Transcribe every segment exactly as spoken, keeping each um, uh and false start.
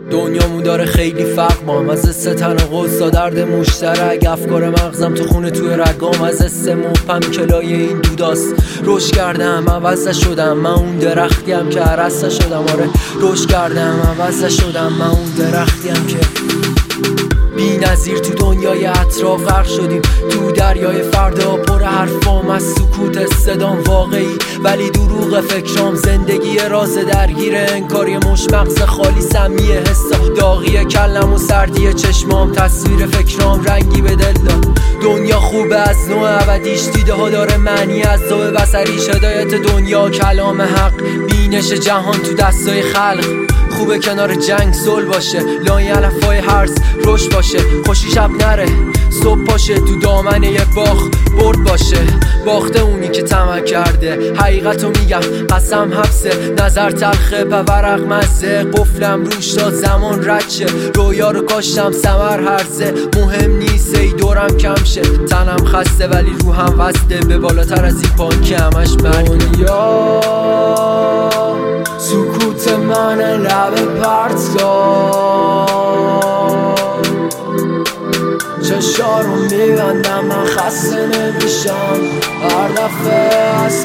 دنیامون داره خیلی فرق با هم، از ستن قصا درد مشترک، افکار مغزم تو خونه توی رگام، از استم و پم کلای این دوداست. روش کردم عوض شدم، من اون درختیم که عرص شدم. آره روش کردم عوض شدم، من اون درختیم که بی نظیر تو دنیای اطراف غرق شدیم. تو دریای فردا پر حرفام، از سکوت صدام واقعی ولی دروغ فکرام. زندگی راز درگیر انکاری، مش مغز خالی سمی حسا، داغی کلم و سردی چشمام، تصویر فکرام رنگی به دل داد. دنیا خوبه از نوع ابدیش، دیده ها داره معنی از ذوق بصریش. هدایت دنیا کلام حق، بینش جهان تو دستای خلق. خوبه کنار جنگ صلح باشه، لای علفای هرز روش باشه. خوشی شب نره صبح پاشه، تو دامنه یه باخ برد باشه. باخته اونی که طمع کرده، حقیقتو میگم قسم حبسه. نظر تلخه پورق مزه، قفلم روش تا زمان رد شه. رویا رو کاشتم ثمر هرزه، مهم نیست ای دورم کم شه. تنم خسته ولی روحم وسته، به بالاتر از این پان که همش دنیا سکوت من لب پرت داد. چشا رو میبندم من خسته نمیشم هر دفعه از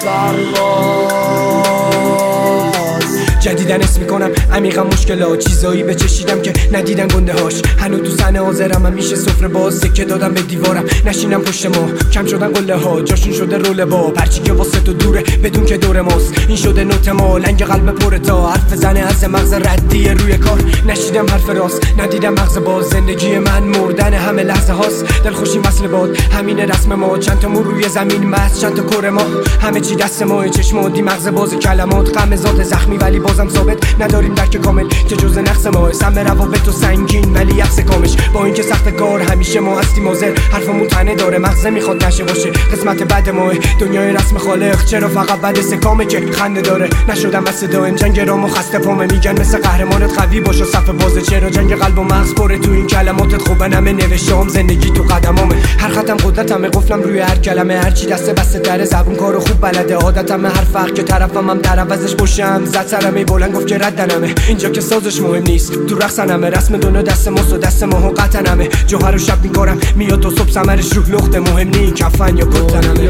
پرواز. جدیدن اسم میکنم عمیقا مشکلات، چیزایی بچشیدم که ندیدن گنده هاش. هنو تو صحنه حاضرم، من میشه سفره باز، سکه دادم به دیوارم نشینم پشت ما. کم شدن قله ها، جاشون شده رول با پرچی که واسه تو دوره بدون که دور ماست. این شده نوت ما، لنگ قلب پر تا حرف زنه از مغز ردی روی کار. نشیدم حرف راست، ندیدم مغز باز. زندگی من مردن همه لحظه هاست، دلخوشی مسئله باد همین رسم ما. چند تا مو روی زمین مست، چند تا کره ما، همه چی دست ما. چشمات مغز باز کلمات، غم ذات زخمی ولی بازم ثابت. نداریم درک کامل که جز نقص ما. سم روابط و سنگین ولی یفس کامش، با اینکه سخت کار همیشه ما هستیم حاضر. حرفمون تنه داره، مغز میخواد نشه باشه قسمت بد ما. دنیای رسم خالق چرا فقط بد سکامه که خنده داره. نشدم بس دائم جنگ رامو خسته پامه. میگن مثل قهرمانت قوی باش و صف بازه، چرا جنگ قلب و مغز پره تو این کلماتت. خوبه نمه نوشتم زندگی تو قدمامه، هر خطم قدرتمه، قفلم روی هر کلمه. هر چی دست بسته در زبون کارو خوب بلده. عادتمه هر فرق که طرفم هم در عوضش باشم. زد سرمه بلند گفت که ردنمه، اینجا که سازش مهم نیست تو رقصنمه. رسم دنیا دست ماست و دست ماها قطنمه. جوهر و شب میکارم میاد تا صبح ثمرش رو لخته. مهم نی کفن یا کتنمه.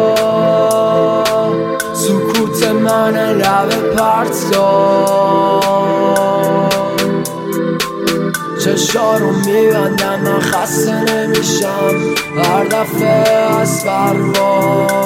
سکوت من لب پرت داد. چشا رو میبندم من خسته نمیشم هر دفعه از پرواز.